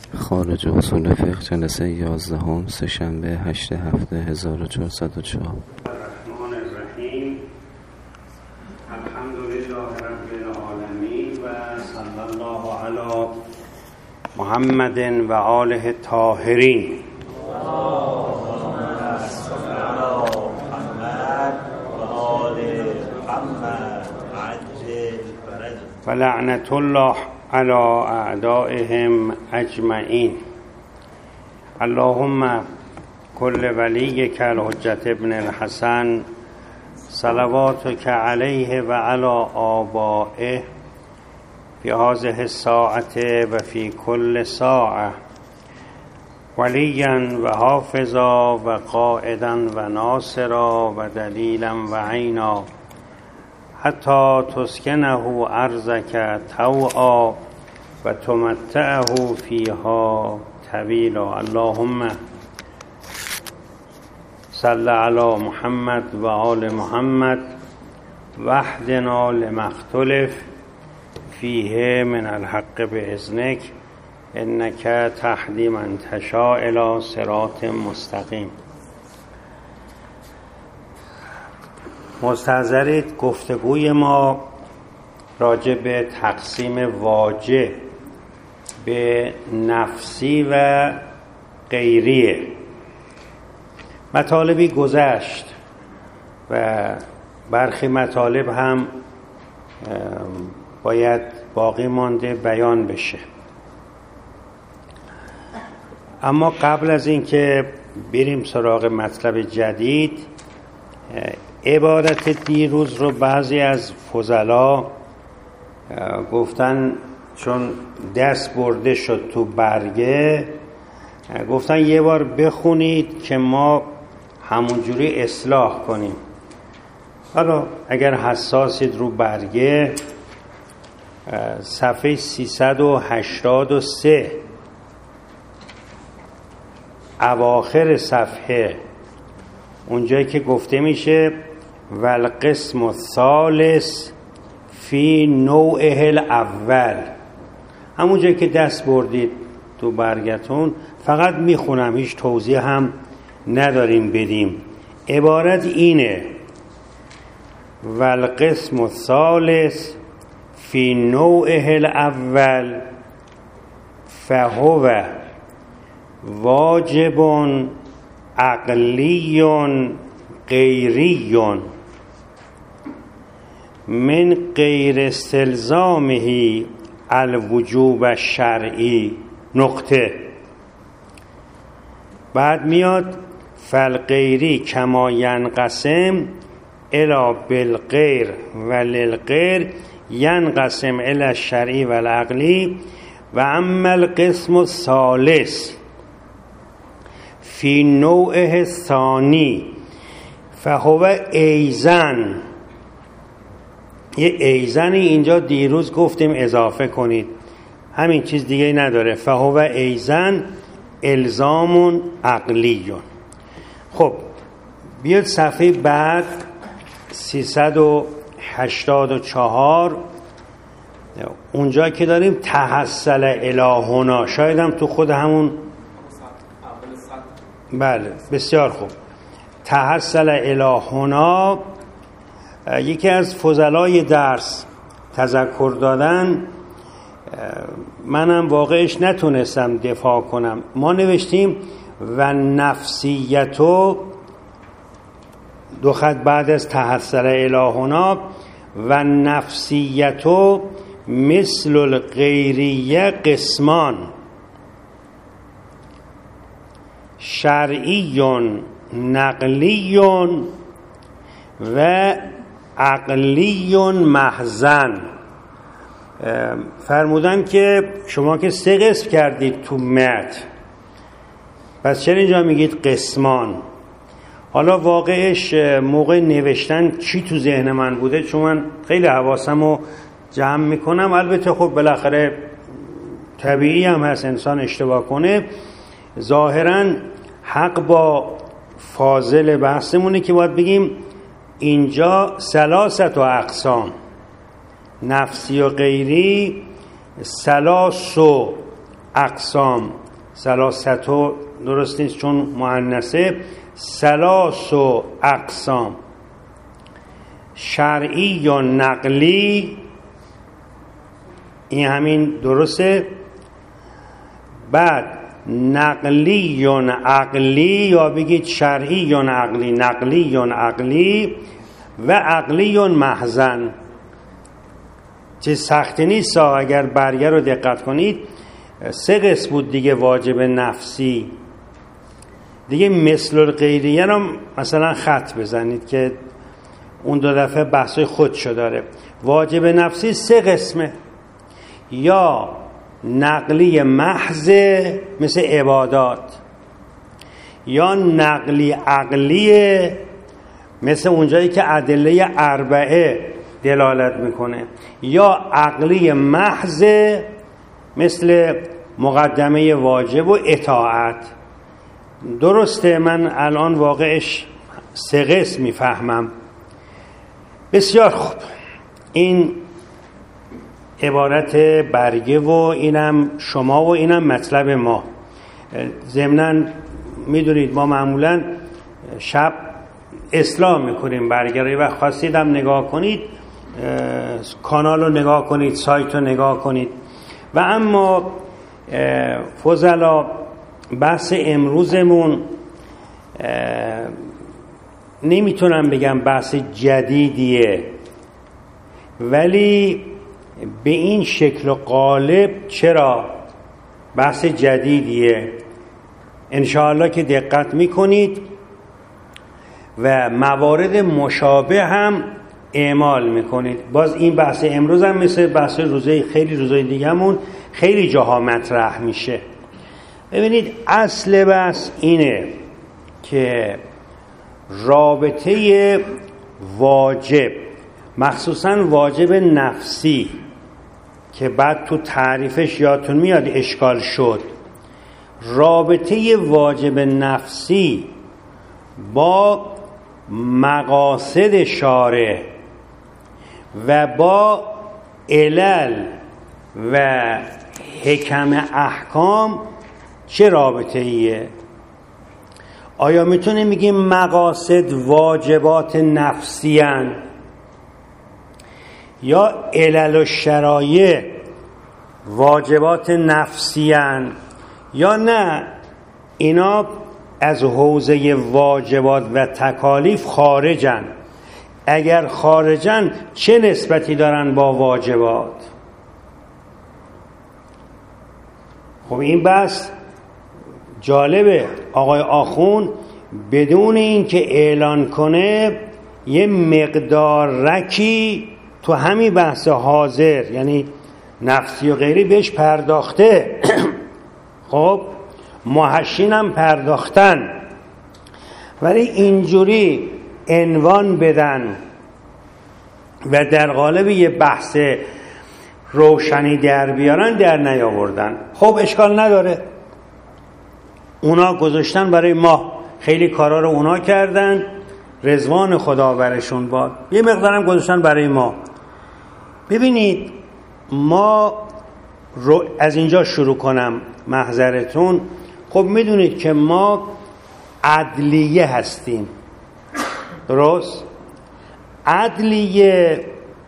خارج اصول فقه جلسه 11 سه‌شنبه 8/7/1404. الرحمن الرحیم. الحمدلله رب العالمین و صلی الله علی محمد و آله الطاهرین. و لعنت الله علی اعدائهم اجمعین. اللهم کل ولیک الحجة ابن الحسن صلواتک علیه و علی آبائه فی هذه الساعة و فی کل ساعة ولیا و حافظا و قائدا و ناصرا و دلیلا و عینا حتی تسکنه ارضک طوعا و تمتعه فیها طویلا. اللهم صل علی محمد و آل محمد واهدنا لما اختلف فیه من الحق باذنک انک تهدی من تشاء الی صراط مستقیم. مستحضرید، گفتگوی ما راجع به تقسیم واجه به نفسی و غیریه. مطالبی گذشت و برخی مطالب هم باید باقی مانده بیان بشه. اما قبل از اینکه بریم سراغ مطلب جدید، عبارت دیروز رو بعضی از فضلا گفتن چون دست برده شد تو برگه، گفتن یه بار بخونید که ما همونجوری اصلاح کنیم. حالا اگر حساسید رو برگه، صفحه 383 اواخر صفحه، اونجایی که گفته میشه والقسم الثالث فی نوعه الاول، همونجایی که دست بردید تو برگتون، فقط میخونم، هیچ توضیح هم نداریم بدیم. عبارت اینه: والقسم الثالث فی نوعه الاول فهو واجب عقلی غیری من غیر استلزامه الوجوب الشرعی. نقطه. بعد میاد فالغیری کما ینقسم الی بالغیر و للغیر ینقسم الی الشرعی و العقلی و اما القسم الثالث فی نوعه الثانی فهو ایزن. یه ایزنی اینجا دیروز گفتیم اضافه کنید، همین، چیز دیگه نداره. فهو ایزن الزام عقلی. خب بیاد صفحه بعد 384، اونجا که داریم تحصل الهنا، شاید هم تو خود همون، بله بسیار خوب، تحصل الهنا. یکی از فضلای درس تذکر دادن، منم واقعش نتونستم دفاع کنم. ما نوشتیم و نفسیتو، دو خط بعد از تحصل الهنا، و نفسیتو مثل الغیریه قسمان شرعی نقلی و عقلی محضن. فرمودن که شما که 3 قسم کردید تو متن، پس چرا اینجا میگید قسمان؟ حالا واقعش موقع نوشتن چی تو ذهن من بوده، چون من خیلی حواسم رو جمع میکنم. البته خب بالاخره طبیعی هم هست انسان اشتباه کنه. ظاهراً حق با فاضل بحثمونه که باید بگیم اینجا 3 اقسام، نفسی و غیری، 3 اقسام، ثلاثتو درست نیست چون مؤنثه، ثلاث و اقسام، شرعی یا نقلی، این همین درسته. بعد نقلی یا عقلی، یا بگید شرعی یا عقلی، نقلی یا عقلی و عقلی یا محضن. چه سختی نیست اگر برگه رو دقت کنید. 3 قسم بود دیگه واجب نفسی دیگه. مثل الغیریه رو مثلا خط بزنید که اون 2 دفعه بحثای خودشو داره. واجب نفسی 3 قسمه، یا نقلی محض مثل عبادات، یا نقلی عقلیه مثل اونجایی که ادله 4 دلالت میکنه، یا عقلی محض مثل مقدمه واجب و اطاعت. درسته؟ من الان واقعش 3 قسم میفهمم. بسیار خوب، این عبارت برگه و اینم شما و اینم مطلب ما. ضمناً میدونید ما معمولاً شب اصلاح میکنیم برگه رو، و خواستیدم نگاه کنید کانال رو نگاه کنید، سایت رو نگاه کنید. و اما فضلا بحث امروزمون نمیتونم بگم بحث جدیدیه، ولی به این شکل و قالب چرا بحث جدیدیه. انشاءالله که دقت میکنید و موارد مشابه هم اعمال میکنید. باز این بحث امروز هم مثل بحث خیلی روزای دیگه‌مون خیلی جاها مطرح میشه. ببینید اصل بحث اینه که رابطه واجب، مخصوصا واجب نفسی که بعد تو تعریفش یادتون میاد اشکال شد، رابطه واجب نفسی با مقاصد شارع و با علل و حکم احکام چه رابطه ایه؟ آیا میتونیم بگیم مقاصد واجبات نفسی هن؟ یا علل و شرایع واجبات نفسی هن؟ یا نه اینا از حوزه واجبات و تکالیف خارجن؟ اگر خارجن چه نسبتی دارن با واجبات؟ خب این بحث جالبه. آقای آخوند بدون اینکه اعلان کنه یه مقدار رکی تو همین بحث حاضر، یعنی نفسی و غیری، بهش پرداخته. خب محشین هم پرداختن، ولی اینجوری عنوان بدن و در قالب یه بحث روشنی در بیارن در نیاوردن. خب اشکال نداره، اونا گذاشتن برای ما، خیلی کارا رو اونا کردن، رضوان خدا برشون باد. یه مقدارم گذاشتن برای ما. ببینید ما رو از اینجا شروع کنم محضرتون. خب میدونید که ما عدلیه هستیم، درست؟ عدلیه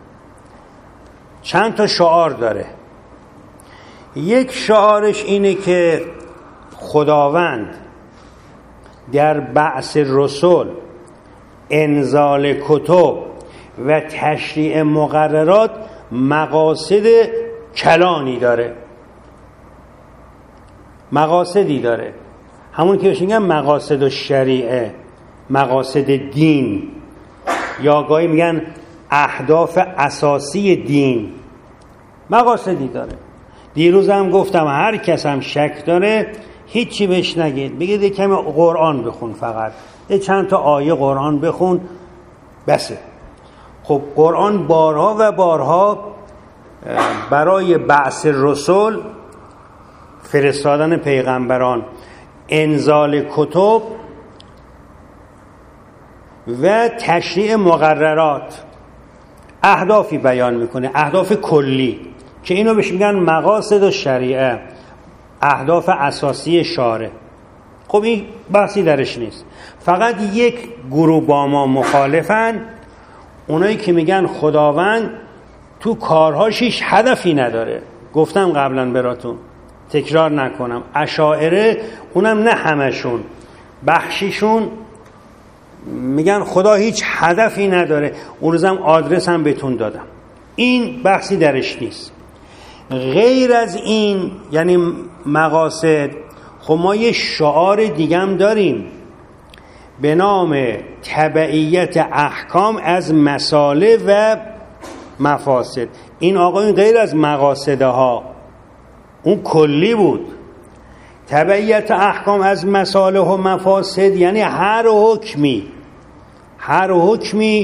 چند تا شعار داره. یک شعارش اینه که خداوند در بعث رسول، انزال کتب و تشریع مقررات مقاصد کلانی داره، مقاصدی داره، همون که بهش میگن مقاصد الشریعه، مقاصد دین، یا گاهی میگن اهداف اساسی دین، مقاصدی داره. دیروز هم گفتم هر کس هم شک داره هیچی بهش نگید، بگید یک کمی قرآن بخون، فقط چند تا آیه قرآن بخون بسه. خب قرآن بارها و بارها برای بعث رسول، فرستادن پیغمبران، انزال کتب و تشریع مقررات اهدافی بیان میکنه، اهداف کلی که اینو بهش میگن مقاصد و شریعه. اهداف اساسی شارع. خب این بحثی درش نیست. فقط یک گروه با ما مخالفن، اونایی که میگن خداوند تو کارهاش هیچ هدفی نداره. گفتم قبلا براتون، تکرار نکنم، اشاعره، اونم نه همشون، بخشیشون میگن خدا هیچ هدفی نداره. اون روزم آدرس هم بهتون دادم. این بحثی درش نیست. غیر از این یعنی مقاصد، خب ما یه شعار دیگه هم داریم به نام تبعیت احکام از مصالح و مفاسد. این آقایون غیر از مقاصده ها، اون کلی بود. تبعیت احکام از مصالح و مفاسد یعنی هر حکمی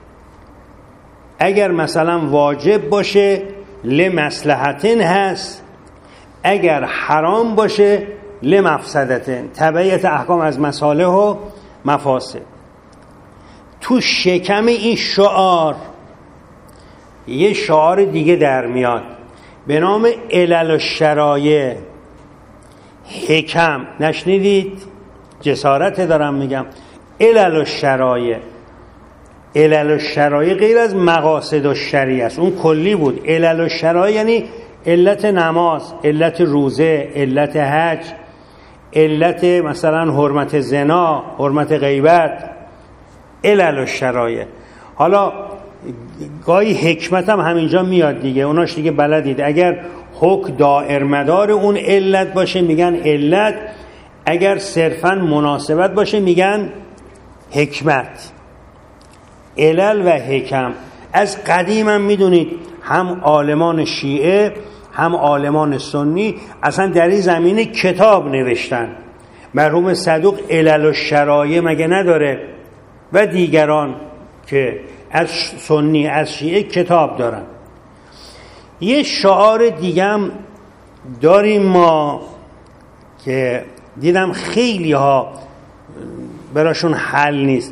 اگر مثلا واجب باشه لمصلحتن هست، اگر حرام باشه لمفسدتن. تبعیت احکام از مصالح و مفاسد. تو شکم این شعار یه شعار دیگه در میاد به نام علل و شرایع. حکم نشنیدید؟ جسارت دارم میگم. علل و شرایع، علل و شرایع غیر از مقاصد و شریعه است. اون کلی بود. علل و شرایع یعنی علت نماز، علت روزه، علت حج، علت مثلا حرمت زنا، حرمت غیبت، علل و شرایع. حالا گاهی حکمت هم همینجا میاد دیگه، اوناش دیگه بلدید. اگر حکم دائر مدار اون علت باشه میگن علت، اگر صرفا مناسبت باشه میگن حکمت. علل و حکم از قدیم هم میدونید، هم عالمان شیعه هم عالمان سنی اصلا در این زمینه کتاب نوشتن. مرحوم صدوق علل و شرایع مگه نداره؟ و دیگران که از سنی از شیعه کتاب دارن. یه شعار دیگه هم داریم ما که دیدم خیلی ها براشون حل نیست.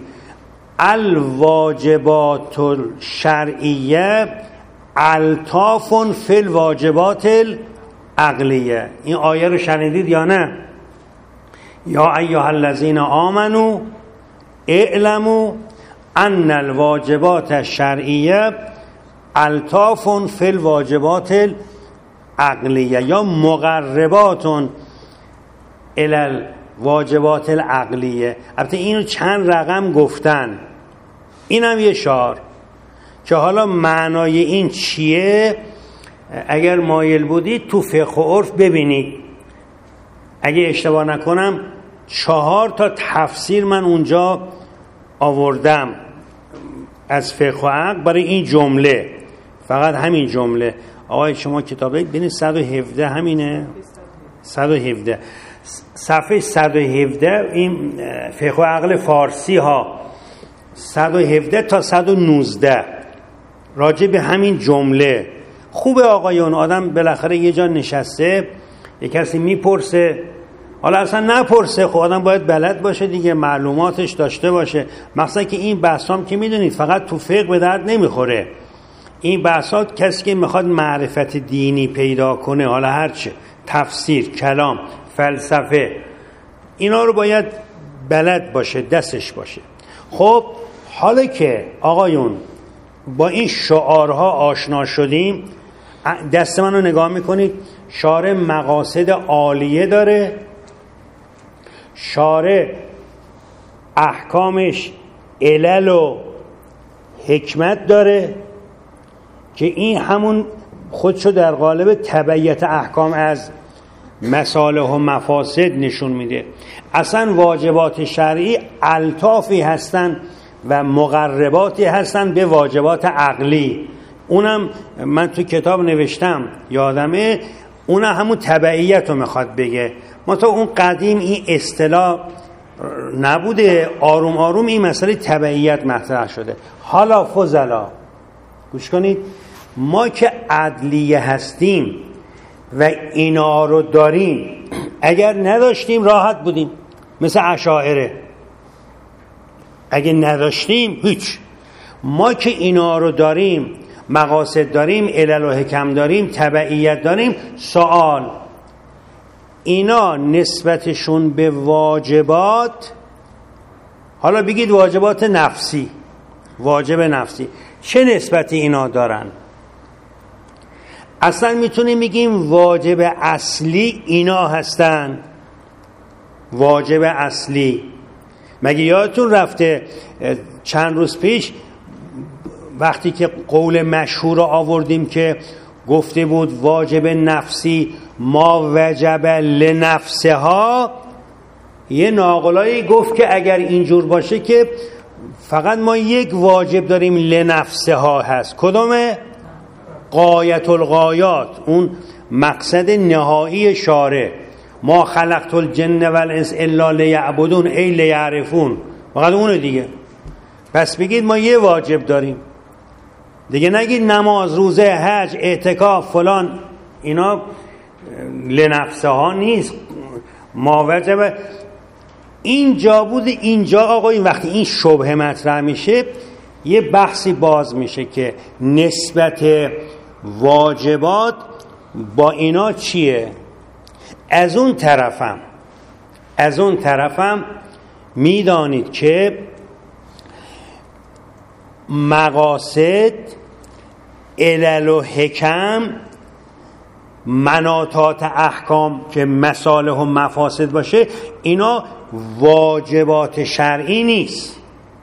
الواجبات الشرعیه الطاف فی الواجبات العقلیه. این آیه رو شنیدید یا نه؟ یا ایها الذین آمنوا اعلموا ان الواجبات الشرعیه الطاف فی الواجبات العقلیه یا مقربات الی الواجبات العقلیه. البته اینو چند رقم گفتن. اینم یه شعار که حالا معنای این چیه اگر مایل بودید تو فقه و عرف ببینید. اگه اشتباه نکنم 4 تا تفسیر من اونجا آوردم از فقه و عقل برای این جمله. فقط همین جمله. آقای شما کتابه ببینید 117 همینه، 117 صفحه 117 این فقه و عقل فارسی ها 117 تا 119 راجع به همین جمله. خوبه آقایون، آدم بالاخره یه جا نشسته یه کسی میپرسه، حالا اصلا نپرسه، خب آدم باید بلد باشه دیگه، معلوماتش داشته باشه. مثلا که این بحثام که میدونید فقط تو فقه به درد نمیخوره. این بحثات کسی که میخواد معرفت دینی پیدا کنه، حالا هرچه، تفسیر، کلام، فلسفه، اینا رو باید بلد باشه، دستش باشه. خب حالا که آقایون با این شعارها آشنا شدیم، دست منو نگاه میکنید، شارع مقاصد عالیه داره، شارع احکامش علل و حکمت داره که این همون خودشو در قالب تبعیت احکام از مصالح و مفاسد نشون میده. اصلا واجبات شرعی الطافی هستن و مقرباتی هستن به واجبات عقلی. اونم من تو کتاب نوشتم یادمه، اونم همون تبعیت رو میخواد بگه. ما تا اون قدیم این اصطلاح نبوده، آروم آروم این مسئله تبعیت مطرح شده. حالا فضلا گوش کنید، ما که عدلیه هستیم و اینا رو داریم، اگر نداشتیم راحت بودیم مثل اشاعره. اگر نداشتیم هیچ. ما که اینا رو داریم، مقاصد داریم، علل و حکم داریم، تبعیت داریم، سوال اینا نسبتشون به واجبات، حالا بگید واجبات نفسی، واجب نفسی، چه نسبتی اینا دارن؟ اصلا میتونیم بگیم واجب اصلی اینا هستن. واجب اصلی، مگه یادتون رفته چند روز پیش وقتی که قول مشهور رو آوردیم که گفته بود واجب نفسی ما وجب لنفسها، یه ناقلایی گفت که اگر اینجور باشه که فقط ما یک واجب داریم لنفسها هست. کدومه؟ غایت الغایات، اون مقصد نهایی شارع، ما خلقت الجن والانس الا لیعبدون ای لیعرفون، فقط اونه دیگه. پس بگید ما یه واجب داریم دیگه، نگید نماز، روزه، حج، اعتکاف فلان، اینا لنفسها نیست. ما وجب اینجا بود. اینجا آقا این وقتی این شبهه مطرح میشه یه بحثی باز میشه که نسبت واجبات با اینا چیه. از اون طرفم میدانید که مقاصد، علل و حکم، مناطات احکام که مصالح و مفاسد باشه، اینا واجبات شرعی نیست.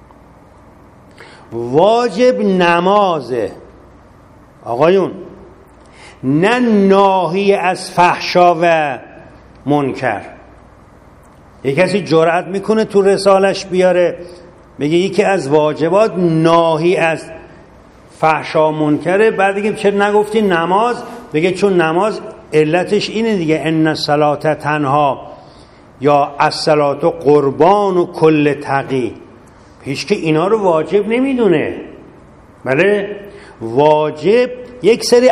واجب نمازه آقایون، نه ناهی از فحشا و منکر. یک کسی جرأت میکنه تو رسالش بیاره بگه یکی از واجبات ناهی از فحشا منکره، بعد دیگه چرا نگفتی نماز؟ بگه چون نماز علتش اینه دیگه، ان الصلاة تنها یا الصلاة قربان و کل تقی. هیچ که اینا رو واجب نمیدونه. بله، واجب یک سری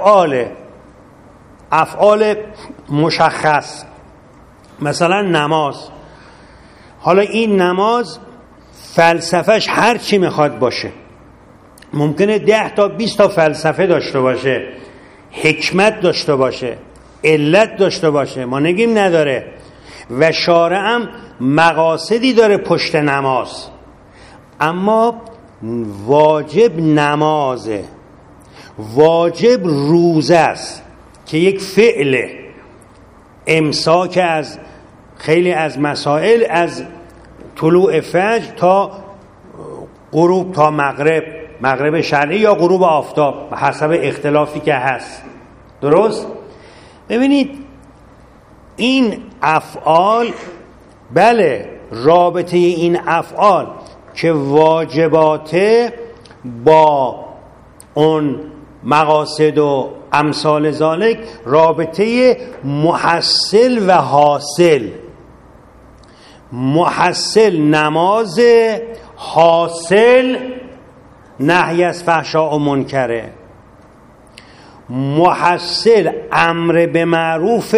افعال مشخص، مثلا نماز. حالا این نماز فلسفهش هر چی میخواد باشه، ممکنه 10 تا 20 تا فلسفه داشته باشه، حکمت داشته باشه، علت داشته باشه، ما نگیم نداره. و شارع هم مقاصدی داره پشت نماز، اما واجب نمازه، واجب روزه است که یک فعله، امساک از خیلی از مسائل، از طلوع فجر تا غروب، تا مغرب شرعی یا غروب آفتاب، حسب اختلافی که هست. درست؟ ببینید این افعال، بله، رابطه این افعال که واجباته با اون مقاصد و امثال ذالک، رابطه محصل و حاصل. محصل نماز، حاصل نهی از فحشا و منکره. محصل امر به معروف،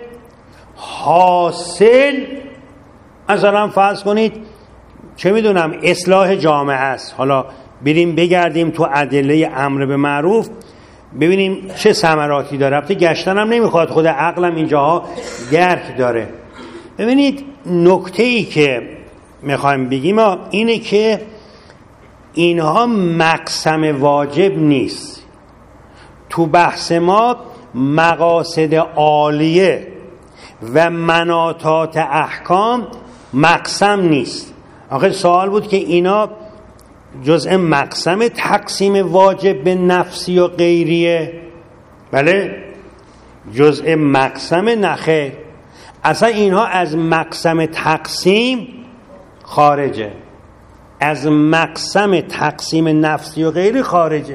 حاصل مثلا فرض کنید چه میدونم اصلاح جامعه است. حالا بریم بگردیم تو ادله امر به معروف ببینیم چه ثمراتی داره. البته گشتن هم نمیخواد، خود عقلم اینجاها درک داره. ببینید نکته‌ای که میخوایم بگیم اینه که اینها مقسم واجب نیست. تو بحث ما مقاصد عالیه و مناطات احکام مقسم نیست. آخه سوال بود که اینا جزء مقسم تقسیم واجب به نفسی و غیریه؟ بله، جزء مقسم نخیر. اصلا اینها از مقسم تقسیم خارجه، از مقسم تقسیم نفسی و غیری خارجه.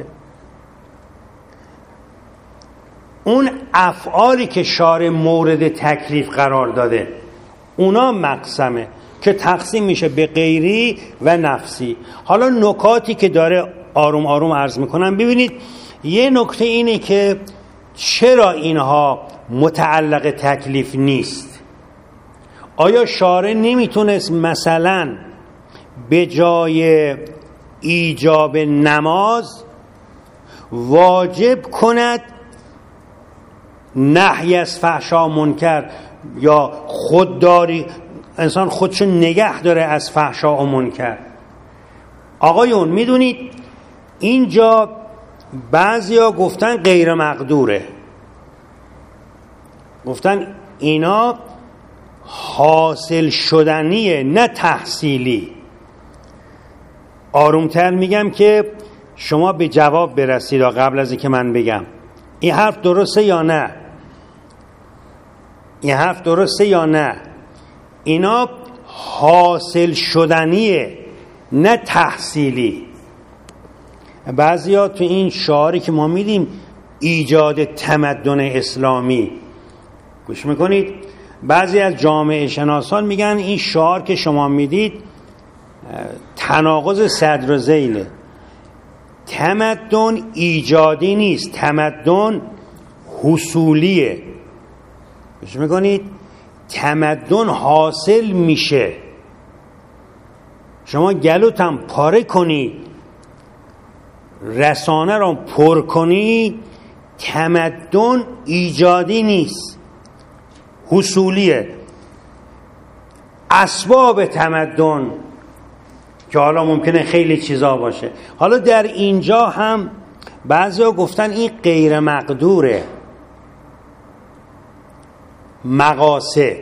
اون افعالی که شارع مورد تکلیف قرار داده اونا مقسمه که تقسیم میشه به غیری و نفسی. حالا نکاتی که داره آروم آروم عرض میکنم. ببینید یه نکته اینه که چرا اینها متعلق تکلیف نیست. آیا شارع نمیتونست مثلا به جای ایجاب نماز واجب کند نهی از فحشا منکر یا خودداری، انسان خودشو نگه داره از فحشا و منکر. آقایون میدونید اینجا بعضیا گفتن غیر مقدوره، گفتن اینا حاصل شدنیه نه تحصیلی. آرومتر میگم که شما به جواب برسید قبل از اینکه من بگم این حرف درسته یا نه. این حرف درسته یا نه؟ اینا حاصل شدنیه نه تحصیلی. بعضیا تو این شعاری که ما میدیم ایجاد تمدن اسلامی، گوش میکنید، بعضی از جامعه شناسان میگن این شعار که شما میدید تناقض صدر و ذیله. تمدن ایجادی نیست، تمدن حصولیه. گوش میکنید؟ تمدن حاصل میشه. شما گلوتم پاره کنی، رسانه رو پر کنی، تمدن ایجادی نیست، حصولیه. اسباب تمدن که حالا ممکنه خیلی چیزا باشه. حالا در اینجا هم بعضیا گفتن این غیر مقدوره. مقاصد،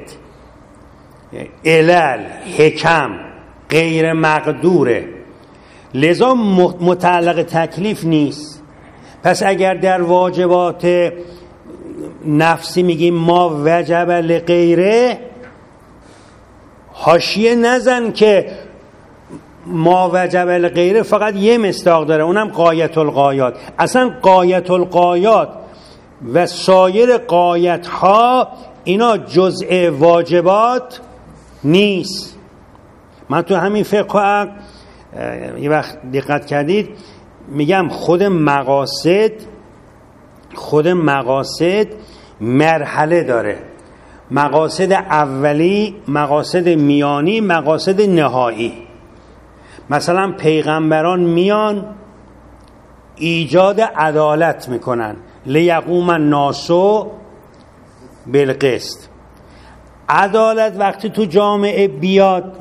علل، حکم غیر مقدوره، لذا متعلق تکلیف نیست. پس اگر در واجبات نفسی میگیم ما وجب لغیره، حاشیه نزن که ما وجب لغیره فقط یه مصداق داره، اونم غایت الغایات. اصلا غایت الغایات و سایر غایت ها اینا جزء واجبات نیست. من تو همین فقه و عقل یه وقت دقت کردید میگم خود مقاصد مرحله داره، مقاصد اولی، مقاصد میانی، مقاصد نهایی. مثلا پیغمبران میان ایجاد عدالت میکنن، لیقوم الناس بالقسط. عدالت وقتی تو جامعه بیاد،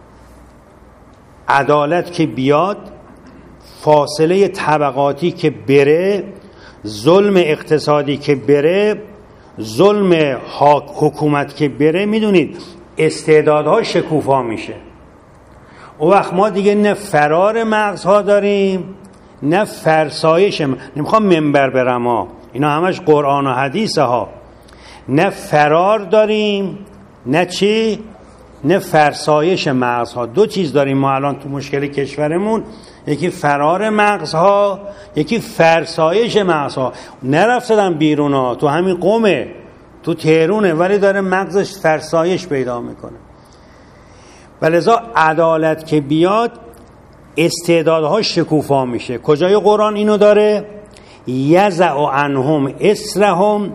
عدالت که بیاد، فاصله طبقاتی که بره، ظلم اقتصادی که بره، ظلم حکومت که بره، میدونید استعدادها شکوفا میشه. اون وقت ما دیگه نه فرار مغزها داریم نه فرسایش. نمیخوام منبر برم ها، اینا همش قرآن و حدیثه ها. نه فرار داریم نه چی؟ نه فرسایش مغزها. دو چیز داریم ما الان تو مشکل کشورمون، یکی فرار مغزها، یکی فرسایش مغزها. نرفتدن بیرون ها، تو همین قومه، تو تهرونه، ولی داره مغزش فرسایش پیدا میکنه. ولذا عدالت که بیاد استعدادها شکوفا میشه. کجای قرآن اینو داره؟ یزع عنهم اسرهم،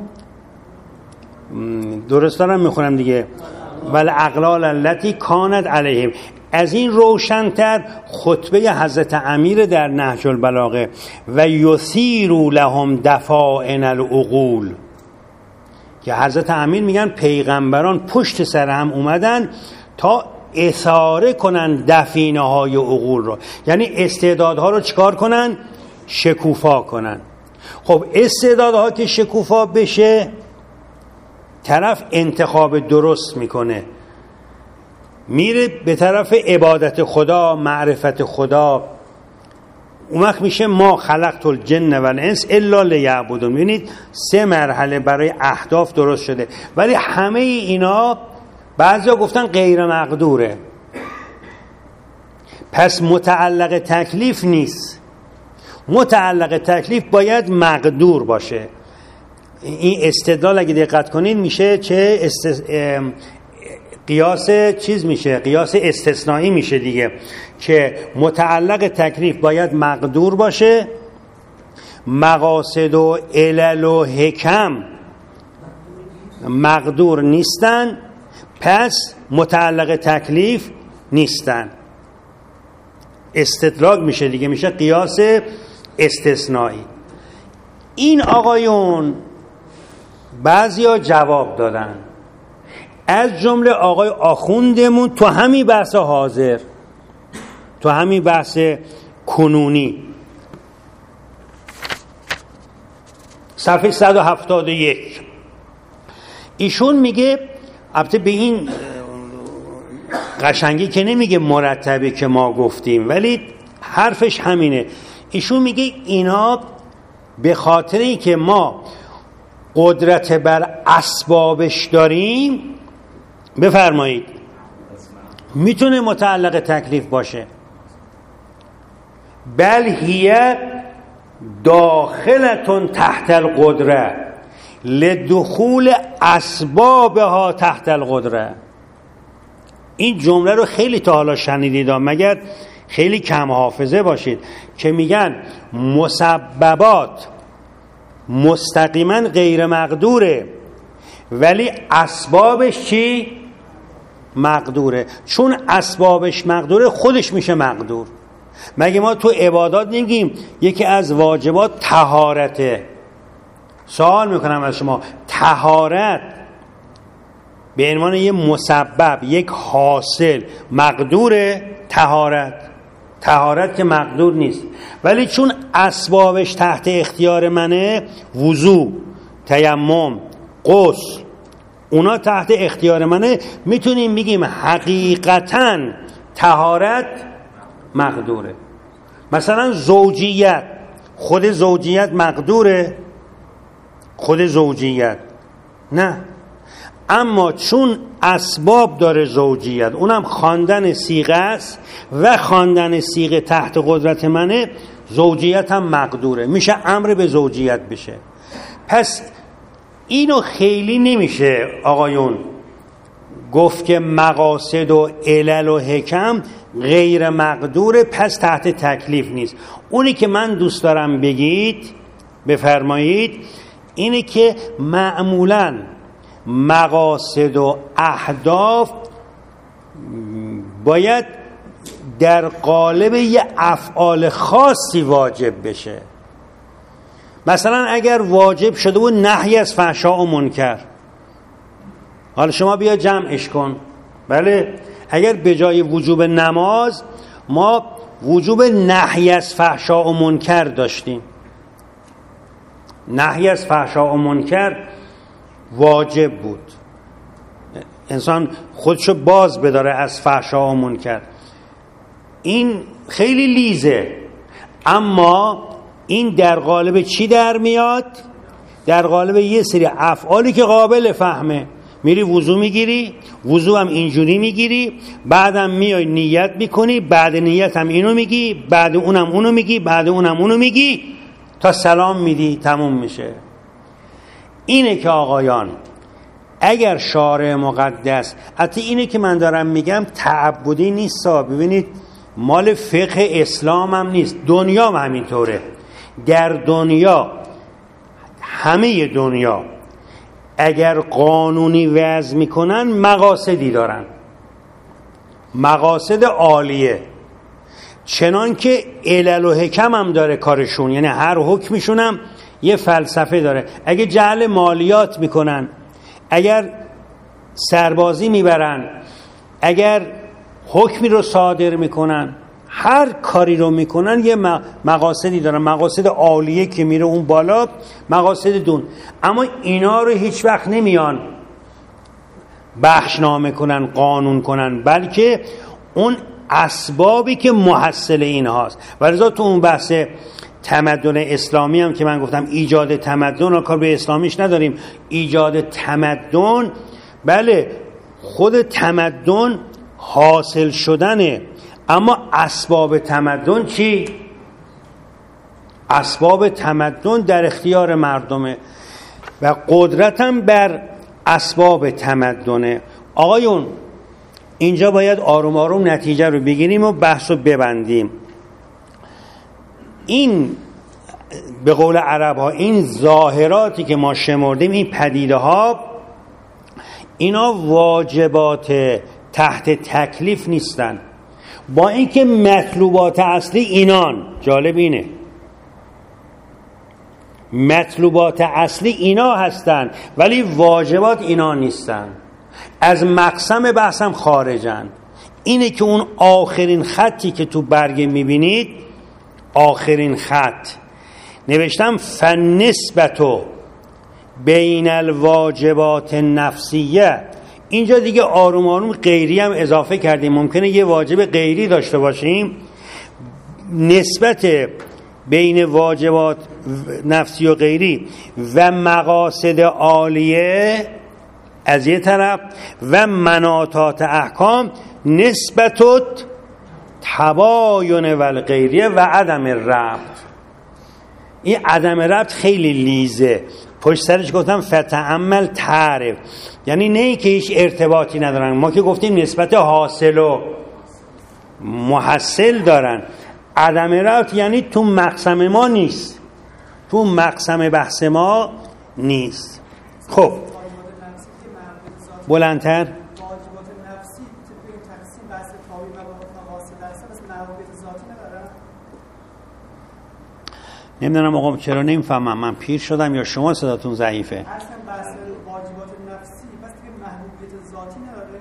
درست دارم میخونم دیگه، والاغلال التي کانت علیهم. از این روشن‌تر خطبه حضرت امیر در نهج البلاغه، و یثیر لهم دفائن العقول، که حضرت امیر میگن پیغمبران پشت سر هم اومدن تا اثاره کنن دفینه های عقول رو، یعنی استعدادها رو چکار کنن؟ شکوفا کنن. خب استعدادها که شکوفا بشه، طرف انتخاب درست میکنه، میره به طرف عبادت خدا، معرفت خدا. اون وقت میشه ما خلقت الجن و الانس الا لیعبدون. ببینید 3 مرحله برای اهداف درست شده، ولی همه اینا بعضیا گفتن غیر مقدوره. پس متعلق تکلیف نیست، متعلق تکلیف باید مقدور باشه. این استدلال اگه دقت کنین میشه چه قیاس چیز میشه، قیاس استثنایی میشه دیگه، که متعلق تکلیف باید مقدور باشه، مقاصد و علل و حکم مقدور نیستن، پس متعلق تکلیف نیستن. استدراک میشه دیگه، میشه قیاس استثنایی. این آقایون بعضیا جواب دادن، از جمله آقای آخوندمون تو همین بحث حاضر، تو همین بحث کنونی، صفحه 171 ایشون میگه، البته به این قشنگی که نمیگه مرتبه که ما گفتیم، ولی حرفش همینه. ایشون میگه اینا به خاطر اینکه ما قدرت بر اسبابش داریم، بفرمایید، میتونه متعلق تکلیف باشه. بل هی داخلتون تحت القدره لدخول اسبابها تحت القدره. این جمله رو خیلی تا حالا شنیدید، مگر خیلی کم حافظه باشید، که میگن مسببات مستقیما غیر مقدوره ولی اسبابش چی؟ مقدوره. چون اسبابش مقدوره خودش میشه مقدور. مگه ما تو عبادات نمیگیم یکی از واجبات طهارته؟ سوال میکنم از شما، طهارت به عنوان یک مسبب، یک حاصل، مقدوره؟ طهارت که مقدور نیست، ولی چون اسبابش تحت اختیار منه، وضو، تیمم، غسل، اونا تحت اختیار منه، میتونیم بگیم حقیقتاً طهارت مقدوره. مثلا زوجیت، خود زوجیت مقدوره؟ خود زوجیت نه، اما چون اسباب داره زوجیت، اونم خواندن صیغه است و خواندن صیغه تحت قدرت منه، زوجیت هم مقدوره، میشه امر به زوجیت بشه. پس اینو خیلی نمیشه آقایون گفت که مقاصد و علل و حکم غیر مقدوره پس تحت تکلیف نیست. اونی که من دوست دارم بگید، بفرمایید، اینه که معمولاً مقاصد و اهداف باید در قالب یه افعال خاصی واجب بشه. مثلا اگر واجب شده و نهی از فحشا و منکر، حالا شما بیا جمعش کن، بله، اگر به جای وجوب نماز ما وجوب نهی از فحشا و منکر داشتیم، نهی از فحشا و منکر واجب بود، انسان خودشو باز بداره از فحشا و منکر، این خیلی لیزه، اما این در قالب چی در میاد؟ در قالب یه سری افعالی که قابل فهمه. میری وضو میگیری، وضو هم اینجوری میگیری، بعدم میای نیت میکنی، بعد نیت هم اینو میگی، بعد اونم اونو میگی، بعد اونم اونو میگی، تا سلام میدی، تموم میشه. اینه که آقایان اگر شارع مقدس، حتی اینه که من دارم میگم تعبدی نیست، ببینید مال فقه اسلام هم نیست، دنیا هم همینطوره. در دنیا، همه دنیا اگر قانونی وضع میکنن مقاصدی دارن، مقاصد عالیه، چنان که علل و حکم هم داره کارشون، یعنی هر حکمشون هم یه فلسفه داره. اگه جعل مالیات میکنن، اگر سربازی میبرن، اگر حکمی رو صادر میکنن، هر کاری رو میکنن یه مقاصدی دارن، مقاصد عالیه که میره اون بالا، مقاصد دون. اما اینا رو هیچ وقت نمیان بخشنامه کنن، قانون کنن، بلکه اون اسبابی که محصل این هاست. و لذا تو اون بحث تمدن اسلامی هم که من گفتم ایجاد تمدن، و کار به اسلامیش نداریم، ایجاد تمدن، بله خود تمدن حاصل شدنه، اما اسباب تمدن چی؟ اسباب تمدن در اختیار مردمه و قدرتم بر اسباب تمدنه. آقایون اینجا باید آروم آروم نتیجه رو بگیریم و بحث رو ببندیم. این به قول عرب ها، این ظاهراتی که ما شمردیم، این پدیده ها، اینا واجبات تحت تکلیف نیستن، با اینکه مطلوبات اصلی اینان. جالب اینه مطلوبات اصلی اینا هستن ولی واجبات اینا نیستن. از مقسم بحثم خارجن. اینه که اون آخرین خطی که تو برگه میبینید، آخرین خط نوشتم فالنسبة بین الواجبات نفسیه. اینجا دیگه آروم آروم غیری هم اضافه کردیم. ممکنه یه واجب غیری داشته باشیم، نسبت بین واجبات نفسی و غیری و مقاصد عالیه از یه طرف و مناطات احکام نسبت تباین و الغیریه و عدم ربط. این عدم ربط خیلی لیزه، پشت سرش گفتم فتعمل تعرف، یعنی نه ای که هیچ ارتباطی ندارن. ما که گفتیم نسبت حاصل و محصل دارن. عدم ربط یعنی تو مقسم ما نیست، تو مقسم بحث ما نیست. خب بلندتر. واجبات نفسی طبق این تقسیم بحث تاویل و مقاصد هستن، مثل مواقع ذاتی ندارن. نمیدونم آقا چرا نمیفهمم، من پیر شدم یا شما صداتون ضعیفه؟ اصلا بحث واجبات نفسی بس دیگه محبوبیت ذاتی نداره.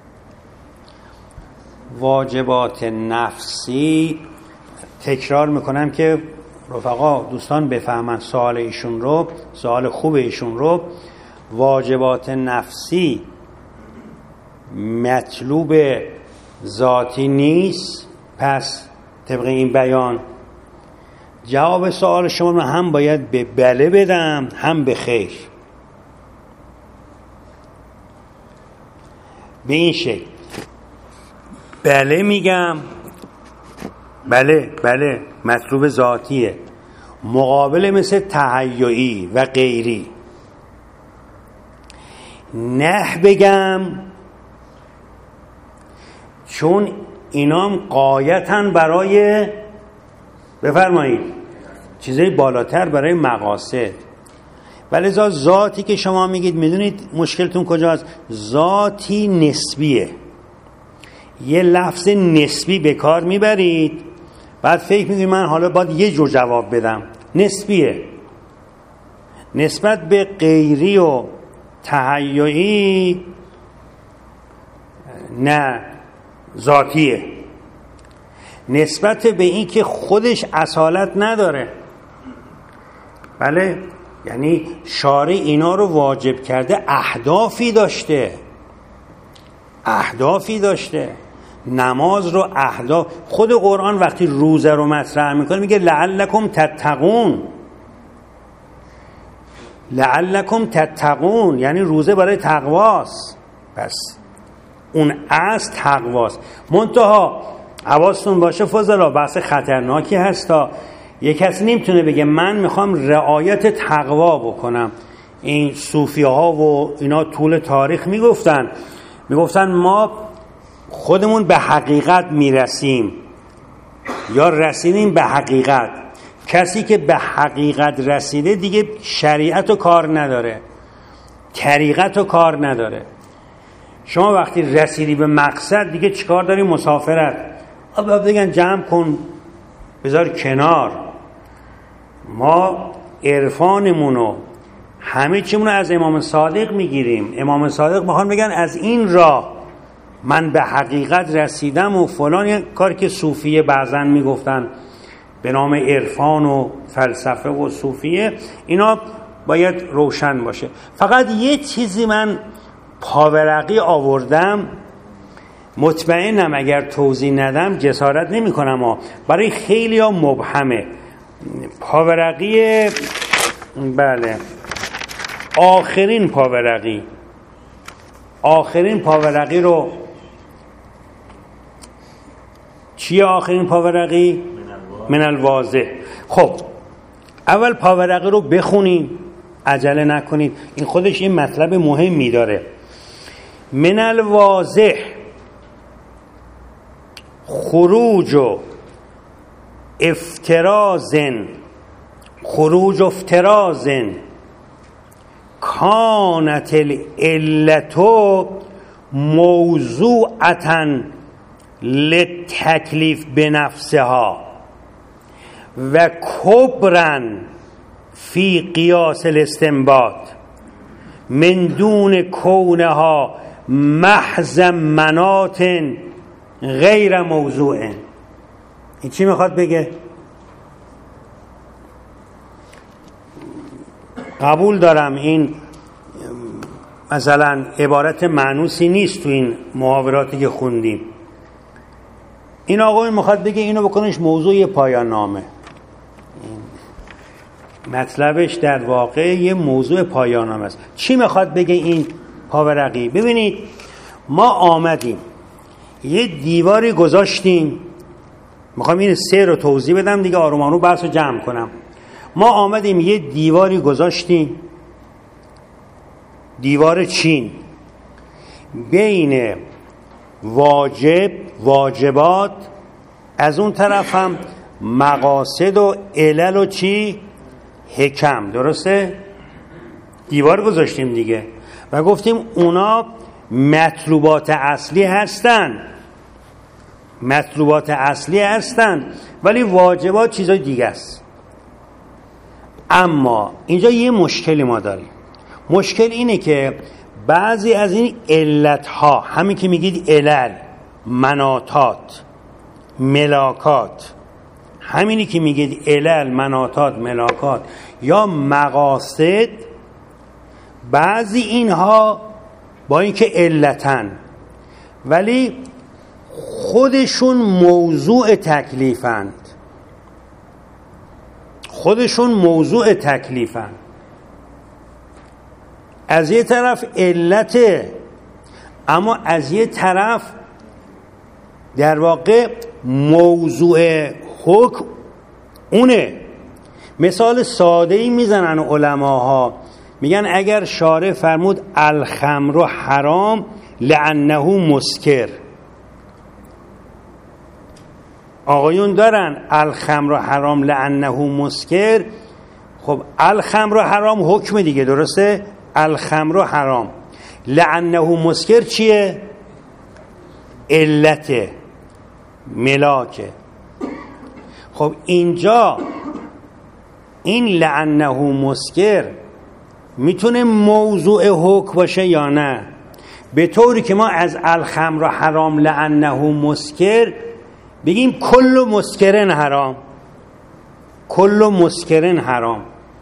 واجبات نفسی، تکرار میکنم که رفقا دوستان بفهمن سوال ایشون رو، سوال خوب ایشون رو. واجبات نفسی مطلوب ذاتی نیست. پس طبق این بیان جواب سوال شما رو هم باید به بله بدم هم به خیر. به این شکل بله میگم، بله مطلوب ذاتیه، مقابل مثل تهیعی و غیری. نه بگم چون اینام قایتاً برای بفرمایید چیزای بالاتر برای مقاصد. ولی ذاتی که شما میگید، میدونید مشکلتون کجاست؟ ذاتی نسبیه. یه لفظ نسبی به کار میبرید، بعد فکر میکنید من حالا باید یه جور جواب بدم. نسبیه. نسبت به غیری و تهیعی نه، ذاتیه. نسبت به این که خودش اصالت نداره. بله، یعنی شارع اینا رو واجب کرده، اهدافی داشته. نماز رو اهداف. خود قرآن وقتی روزه رو مطرح میکنه میگه لعلکم تتقون، یعنی روزه برای تقواست. پس اون اصل تقواست. منتها حواستون باشه فضلا، بحث خطرناکی هستا. یک کسی نمیتونه بگه من میخوام رعایت تقوا بکنم. این صوفیه ها و اینا طول تاریخ میگفتن ما خودمون به حقیقت میرسیم یا رسیدیم به حقیقت. کسی که به حقیقت رسیده دیگه شریعت و کار نداره، طریقت و کار نداره. شما وقتی رسیدی به مقصد دیگه چیکار داری؟ مسافرت. اب بگن جمع کن بذار کنار. ما عرفانمونو همه چیمونو از امام صادق میگیریم. امام صادق میخوان بگن از این راه من به حقیقت رسیدم و فلان. یه کاری که صوفیه بعضن میگفتن به نام عرفان و فلسفه و صوفیه، اینا باید روشن باشه. فقط یه چیزی من پاورقی آوردم، مطمئنم اگر توضیح ندم جسارت نمی کنم برای خیلی ها مبهمه. پاورقی، بله، آخرین پاورقی رو چیه؟ آخرین پاورقی من الواضح. خب اول پاورقی رو بخونیم، عجله نکنید، این خودش این مطلب مهمی داره. من الواضح خروج و افترازن کانت العلت موضوعة للتکلیف بنفسها و کبرا فی قیاس الاستنباط من دون کونها محض منات غیر موضوع. این چی میخواد بگه؟ قبول دارم این مثلا عبارت مانوسی نیست تو این محاوراتی که خوندیم. این آقا میخواد بگه اینو بکنش موضوع پایان نامه. مطلبش در واقع یه موضوع پایان نامه است. چی میخواد بگه این پاورقی؟ ببینید ما آمدیم یه دیواری گذاشتیم، میخوام این سه رو توضیح بدم دیگه آروم آروم بحث رو جمع کنم. ما آمدیم یه دیواری گذاشتیم، دیوار چین، بین واجبات، از اون طرف هم مقاصد و علل و چی؟ حکم. درسته؟ دیوار گذاشتیم دیگه و گفتیم اونا مطلوبات اصلی هستن، ولی واجبات چیزای دیگه است. اما اینجا یه مشکلی ما داریم. مشکل اینه که بعضی از این علتها، همین که میگید علل، مناطات، ملاکات، همینی که میگید علل، مناطات، ملاکات یا مقاصد، بعضی اینها با اینکه علتن ولی خودشون موضوع تکلیفند. از یه طرف علته، اما از یه طرف در واقع موضوع حکم اونه. مثال ساده‌ای میزنن علماها، میگن اگر شارع فرمود الخمر حرام لانه مسکر، آقایون دارن الخمر حرام لانه مسکر، خب الخمر حرام حکم دیگه، درسته؟ الخمر حرام، لانه مسکر چیه؟ علته، ملاکه. خب اینجا این لانه مسکر میتونه موضوع حکم باشه یا نه؟ به طوری که ما از الخمر حرام لانه مسکر بگیم کل مسکرن حرام،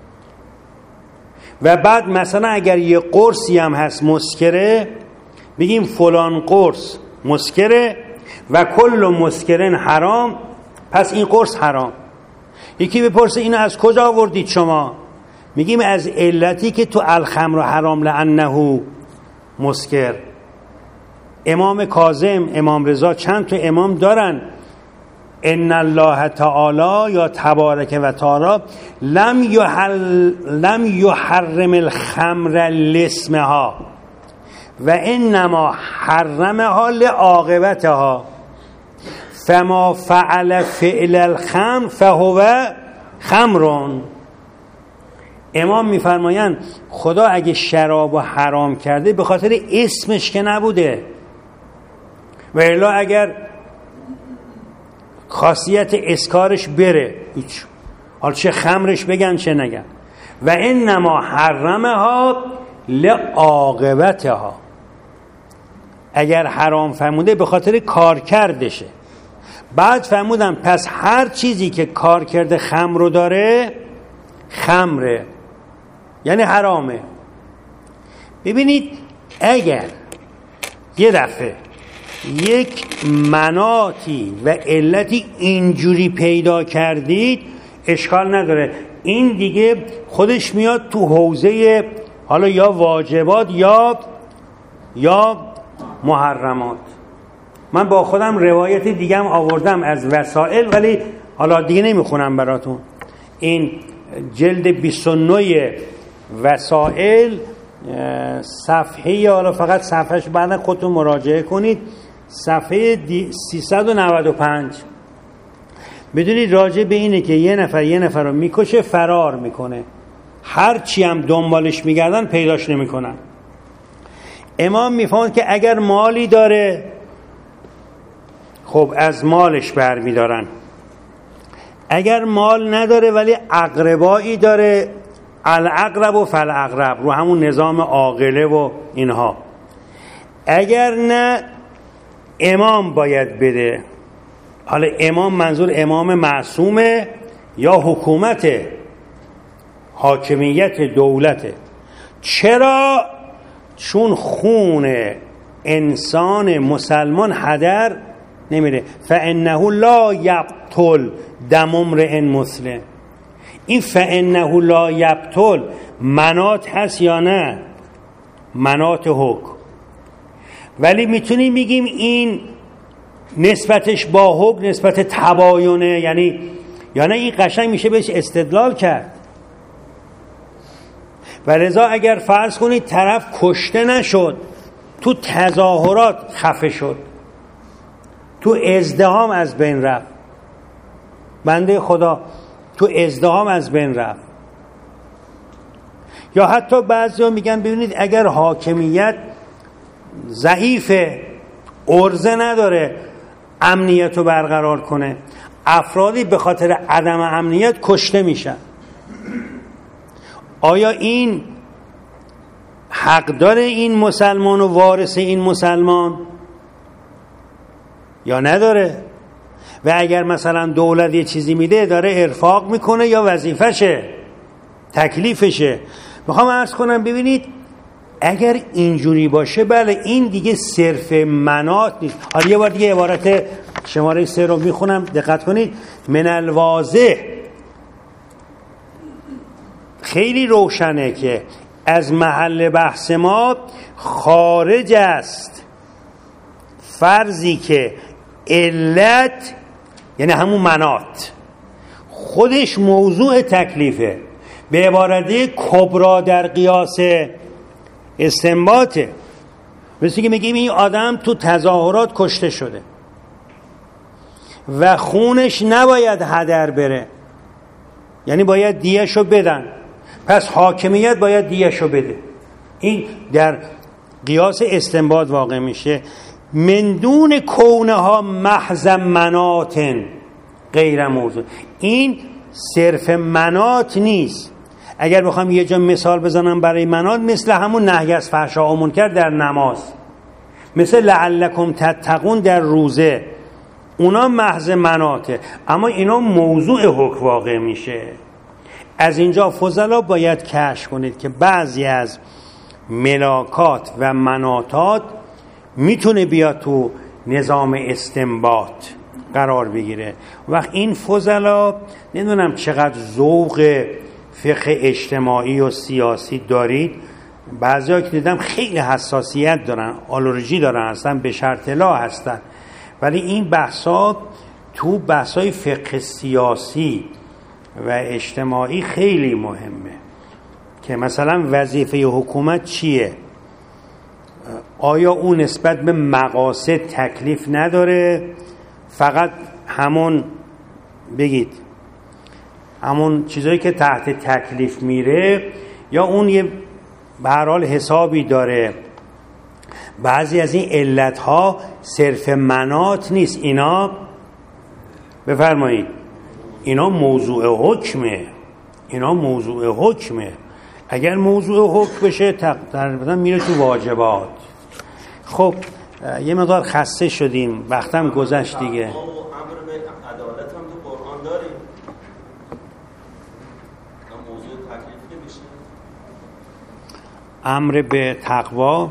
و بعد مثلا اگر یه قرصی هم هست مسکره بگیم فلان قرص مسکره و کل مسکرن حرام، پس این قرص حرام. یکی بپرسه اینو از کجا آوردید شما؟ میگیم از علتی که تو الخمر حرام لانه مسکر. امام کاظم، امام رضا، چند تا امام دارن، ان الله تعالی یا تبارک و تعالی لم یحرم الخمر لاسمها و انما حرمها لعاقبتها فما فعل فعل الخمر فهو خمر. امام میفرمایند خدا اگه شراب حرام کرده به خاطر اسمش که نبوده، و الا اگر خاصیت اسکارش بره هیچ، حالا چه خمرش بگن چه نگن. و انما حرمها لعاقبتها، اگر حرام فرموده به خاطر کار کردشه. بعد فرمودن پس هر چیزی که کار کرده خمر رو داره خمره، یعنی حرامه. ببینید اگر یه دفعه یک مناطی و علتی اینجوری پیدا کردید اشکال نداره، این دیگه خودش میاد تو حوزه حالا یا واجبات یا محرمات. من با خودم روایت دیگه هم آوردم از وسائل، ولی حالا دیگه نمیخونم براتون. این جلد 29 وسائل صفحه، حالا فقط صفحهش بعد خودتون مراجعه کنید، صفحه 395. بدونید راجع به اینه که یه نفر رو میکشه، فرار میکنه، هر چی هم دنبالش میگردن پیداش نمیکنن. امام میفهمد که اگر مالی داره خب از مالش برمیدارن، اگر مال نداره ولی اقربایی داره، الاقرب و فالاقرب، رو همون نظام عاقله و اینها، اگر نه امام باید بده. حالا امام منظور امام معصومه یا حکومت، حاکمیت دولته. چرا؟ چون خون انسان مسلمان هدر نمیره. فانه لا یقتل دم امرئ مسلم. این فانه لا یقتل مناط هست یا نه؟ مناط حکم. ولی میتونیم بگیم این نسبتش با حکم نسبت تباینه، یعنی این قشنگ میشه بهش استدلال کرد. و لذا اگر فرض کنید طرف کشته نشد، تو تظاهرات خفه شد، تو ازدحام از بین رفت، بنده خدا تو ازدحام از بین رفت، یا حتی بعضیا میگن ببینید اگر حاکمیت ضعیفه، عرضه نداره امنیت رو برقرار کنه، افرادی به خاطر عدم امنیت کشته میشن، آیا این حق داره این مسلمان و وارث این مسلمان یا نداره؟ و اگر مثلا دولت یه چیزی میده داره ارفاق میکنه یا وظیفشه، تکلیفشه؟ میخوام عرض کنم ببینید اگر اینجوری باشه بله این دیگه صرف مناط نیست. حالا یه بار دیگه عبارت شماره 3 رو میخونم، دقت کنید. من الواضح، خیلی روشنه که از محل بحث ما خارج است فرضی که علت یعنی همون مناط خودش موضوع تکلیفه، به عبارت کبرا در قیاس استنباطه. مثل که میگیم این آدم تو تظاهرات کشته شده و خونش نباید هدر بره، یعنی باید دیه‌شو بدن، پس حاکمیت باید دیه‌شو بده. این در قیاس استنباط واقع میشه. من دون کونها محض مناط غیر موضوع، این صرف مناط نیست. اگر بخوام یه جا مثال بزنم برای مناط، مثل همون نهی از فحشا و منکر در نماز، مثل لعلکم تتقون در روزه، اونا محض مناطه، اما اینا موضوع حکم واقع میشه. از اینجا فضلا باید کشف کنید که بعضی از ملاکات و مناطات میتونه بیاد تو نظام استنباط قرار بگیره. وقت این فضلا نمیدونم چقدر ذوق فقه اجتماعی و سیاسی دارید، بعضی‌ها که دیدم خیلی حساسیت دارن، آلرژی دارن، هستن به شرط لا هستن، ولی این بحثا تو بحثای فقه سیاسی و اجتماعی خیلی مهمه که مثلا وظیفه حکومت چیه؟ آیا اون نسبت به مقاصد تکلیف نداره؟ فقط همون بگید همون چیزایی که تحت تکلیف میره، یا اون یه به هر حال حسابی داره؟ بعضی از این علتها صرف مناط نیست، اینا بفرمایید اینا موضوع حکمه، اینا موضوع حکمه. اگر موضوع حکم بشه تقریبا میره تو واجبات. خب یه مقدار خسته شدیم، وقتم گذشت دیگه. امر به عدالت هم تو قرآن داریم، موضوع تکلیف نمیشه. امر به تقوا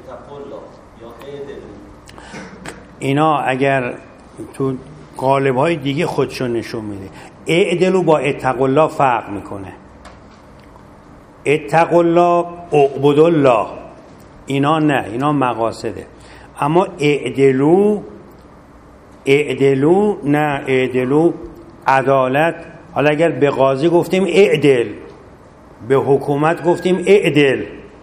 اینا اگر تو قالب‌های دیگه خودشون نشون میده. اعدلو با اتقوا الله فرق میکنه. اتقوا الله اعبدوا الله، اینا نه، اینا مقاصده. اما اعدلو نه، اعدلو عدالت. حالا اگر به قاضی گفتیم اعدل، به حکومت گفتیم اعدل،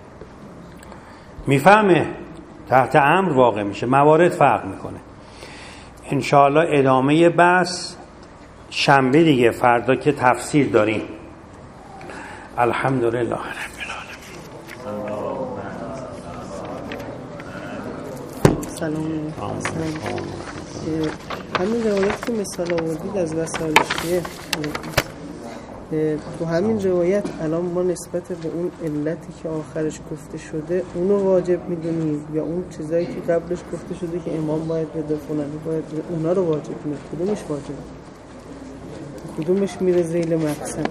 میفهمه؟ تحت امر واقع میشه، موارد فرق میکنه. انشاءالله ادامه بحث شنبه دیگه، فردا که تفسیر داریم. الحمدلله رب العالمین. سلام. همین روایت که مثال آوردید از وسائل شیعه، تو همین روایت الان ما نسبت به اون علتی که آخرش گفته شده اونو واجب میدونیم یا اون چیزایی که قبلش گفته شده که امام باید بده فلانی باید بده اونا رو واجب میدونیم؟ کدومش واجب؟ کدومش میره ذیل مقسم؟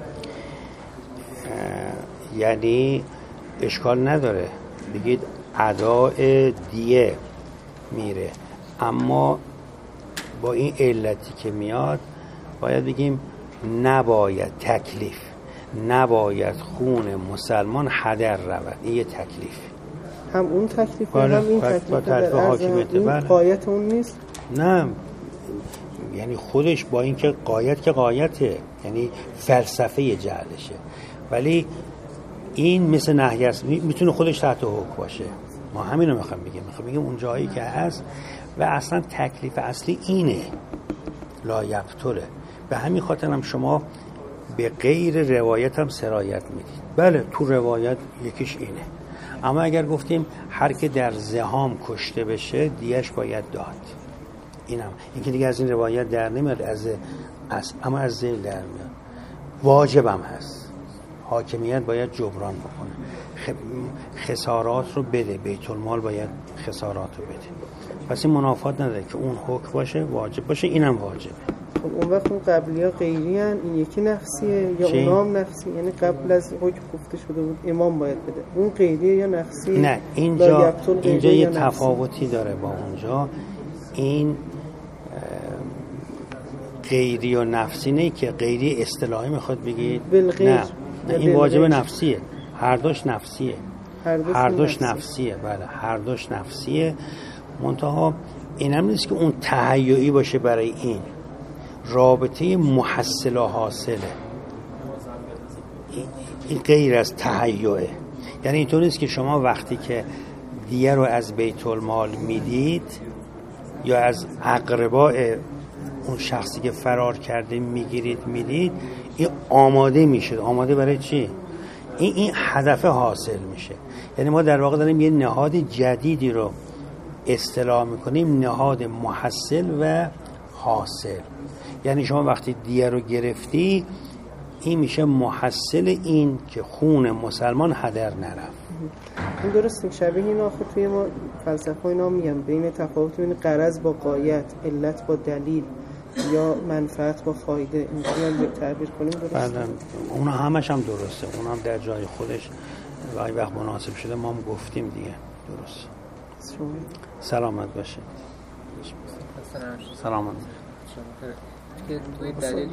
یعنی اشکال نداره بگید اداء دیه میره، اما با این علتی که میاد باید بگیم نباید تکلیف، نباید خون مسلمان هدر رود. این یه تکلیف، هم اون تکلیف هم این تکلیف در حاکمیت. این قایت اون نیست؟ نه، یعنی خودش با این که قایته، یعنی فلسفه جعلشه، ولی این مثل نهی است، میتونه خودش تحت حکم باشه. ما همین رو میخوام بگیم اون جایی که هست و اصلا تکلیف اصلی اینه، لا یبطله. به همین خاطر هم شما به غیر روایت هم سرایت میدید. بله تو روایت یکیش اینه، اما اگر گفتیم هر که در زحام کشته بشه دیش باید داد، این که دیگه از این روایت در نمیاد، اما از ذیل در میاد. واجبم هست، حاکمیت باید جبران بکنه، خسارات رو بده، بیت المال باید خسارات رو بده. پس این منافات نداره که اون حکم باشه واجب باشه، اینم واجبه. خب اون وقت اون قبلی ها غیری هن، این یکی نفسیه یا اونا هم نفسی؟ یعنی قبل از حکم گفته شده بود امام باید بده، اون غیریه یا نفسی؟ نه، اینجا یه تفاوتی داره با اونجا. این غیری و نفسی نه که غیری اصطلاحی میخواد بگید، نه این واجب نفسیه، هر دوش نفسیه. بله هر دوش نفسیه. منتها این هم نیست که اون تهیعی باشه برای این رابطه محصل و حاصله، این غیر از تهیعه. یعنی اینطور نیست که شما وقتی که دیه رو از بیت المال میدید یا از اقرباء اون شخصی که فرار کرده میدید، این آماده میشه. آماده برای چی؟ این هدف حاصل میشه. یعنی ما در واقع داریم یه نهاد جدیدی رو اصطلاح میکنیم، نهاد محصل و حاصل. یعنی شما وقتی دیه رو گرفتی، این میشه محصل این که خون مسلمان هدر نرفت. این درسته. شبیه این آخر توی ما فلسفه اینا میگن بین تفاوت بین غرض با غایت، علت با دلیل یا منفعت با فایده، اینجوری هم تعبیر کنیم درسته؟ بله، اونا همش هم درسته، اونا هم در جای خودش وقتی وقت مناسب شده ما هم گفتیم دیگه. درست. سلامت باشه. سلامت. توی دلیل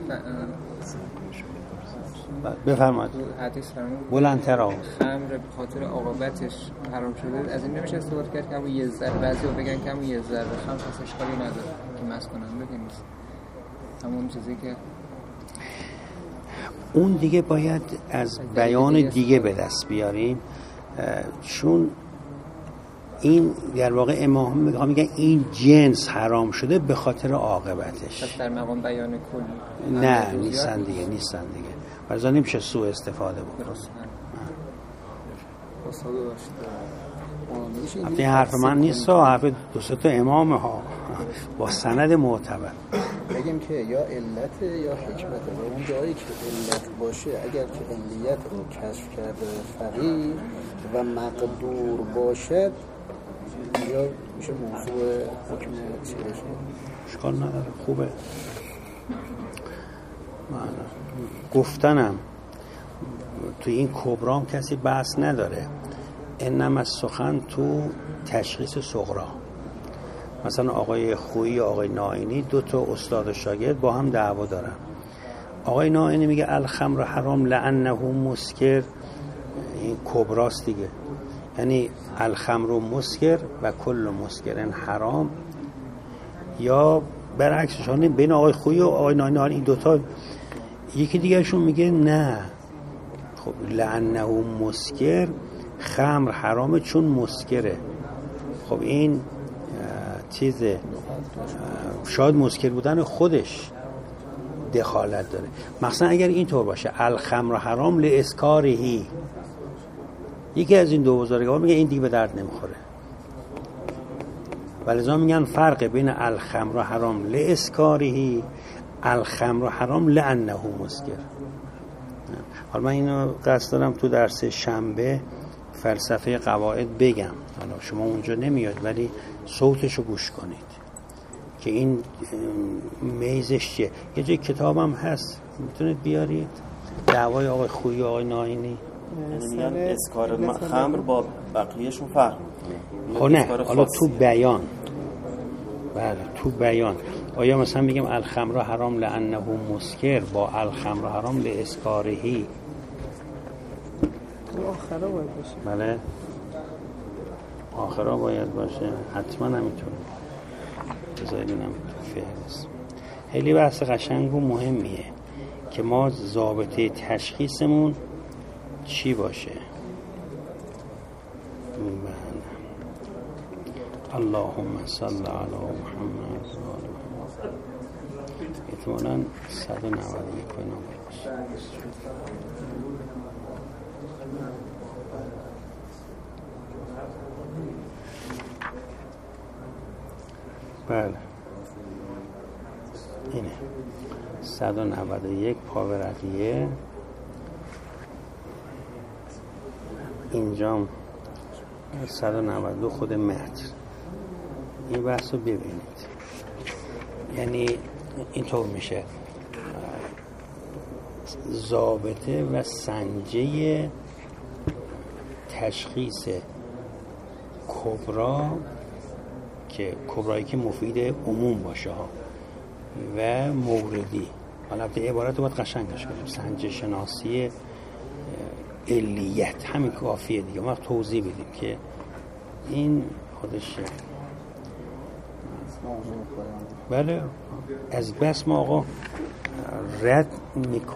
بفرمایید. حدیث فرمود بلندتر آقا. خمر به خاطر عاقبتش حرام شده، از این نمیشه استفاده کرد که همون یه ذره، بعضی‌ها بگن که همون یه ذره خمر پس اشکالی نداره که مس کننده که نیست، همون چیزی که اون دیگه باید از بیان دیگه به دست بیاریم، چون این در واقع امام میگن این جنس حرام شده به خاطر عاقبتش. پس در مقام بیان کلی نه نیستن دیگه. ورزا نمیشه سوء استفاده بکنه. این حرف من نیست، حرف دو سه تا امام ها با سند معتبر. بگیم که یا علت یا حکمت. و اون جایی که علت باشه، اگر که علیت رو کشف کرده فقیه و مقدور باشد، یا میشه موضوع حکم چی باشه؟ اشکال نداره، خوبه. گفتنم تو این کبرام کسی بحث نداره، انما سخن تو تشخیص صغرا. مثلا آقای خویی و آقای ناینی دو تا استاد و شاگرد با هم دعوا دارن. آقای ناینی میگه الخمر حرام لانه مسکر، این کبراست دیگه، یعنی الخمر مسکر و کل مسکرن حرام. یا برعکسش، بین آقای خویی و آقای ناینی این دوتا، یکی دیگرشون میگه نه، خب لانه مسکر، خمر حرامه چون مسکره. خب این چیزه، شاید مسکر بودن خودش دخالت داره. مثلا اگر اینطور باشه الخمر حرام لاسکارهی، یکی از این دو بزرگوار میگه این دیگه به درد نمیخوره، ولذا میگن فرق بین الخمر حرام لاسکارهی، الخمر حرام لانه مسکر. حالا من اینو قصد دارم تو درس شنبه فلسفه قواعد بگم، حالا شما اونجا نمیاد ولی صوتشو گوش کنید که این میزش چیه. یه جای کتابم هست میتونید بیارید، دعوای آقای خویی و آقای ناینی. میگن اسکار خمر با بقیهشون فرق میکنه. خب نه، حالا تو بیان، بله تو بیان آیا مثلا میگم الخمر حرام لانه مسکر با الخمر حرام لاسکارهی، آخرا باید باشه. بله آخرا باید باشه، حتما نمیتونه. بذارید اینم تو فهرست. خیلی بحث قشنگ و مهمیه که ما ضابطه تشخیصمون چی باشه. اللهم صل علی محمد و آل محمد. احتمالاً 191 باشه. بله اینه 191 پاورقیه. اینجام 192 خود متن. این بحث رو ببینید، یعنی اینطور میشه ضابطه و سنجه تشخیص کبرا، که کبرایی که مفید عموم باشه ها، و موردی. حالا به عبارت باید قشنگش کنیم، سنجه شناسی علیت، همین کافیه دیگه. ما توضیح بدیم که این خودش بله از بس ما آقا رد میکنیم.